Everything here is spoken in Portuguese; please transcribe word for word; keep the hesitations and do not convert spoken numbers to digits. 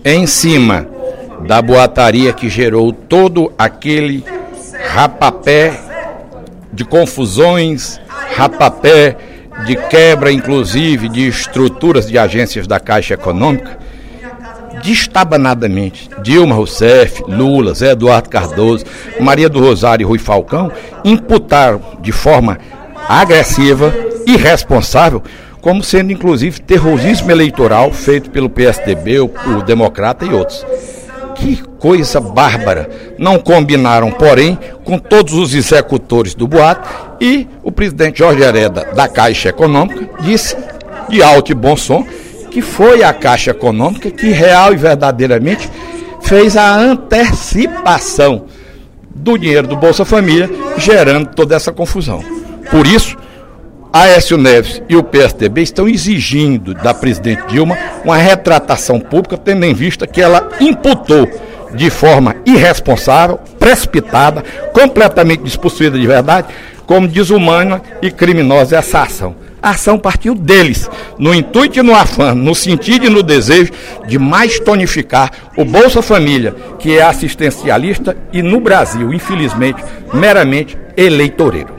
em cima da boataria que gerou todo aquele rapapé de confusões, rapapé de quebra, inclusive, de estruturas de agências da Caixa Econômica, destabanadamente, Dilma Rousseff, Lula, Zé Eduardo Cardoso, Maria do Rosário e Rui Falcão imputaram de forma agressiva, irresponsável, como sendo inclusive terrorismo eleitoral feito pelo P S D B, o, o Democrata e outros. Que coisa bárbara! Não combinaram, porém, com todos os executores do boato, e o presidente Jorge Hereda, da Caixa Econômica, disse, de alto e bom som, que foi a Caixa Econômica que real e verdadeiramente fez a antecipação do dinheiro do Bolsa Família, gerando toda essa confusão. Por isso, Aécio Neves e o P S D B estão exigindo da presidente Dilma uma retratação pública, tendo em vista que ela imputou de forma irresponsável, precipitada, completamente despossuída de verdade, como desumana e criminosa essa ação. A ação partiu deles, no intuito e no afã, no sentido e no desejo de mais tonificar o Bolsa Família, que é assistencialista e no Brasil, infelizmente, meramente eleitoreiro.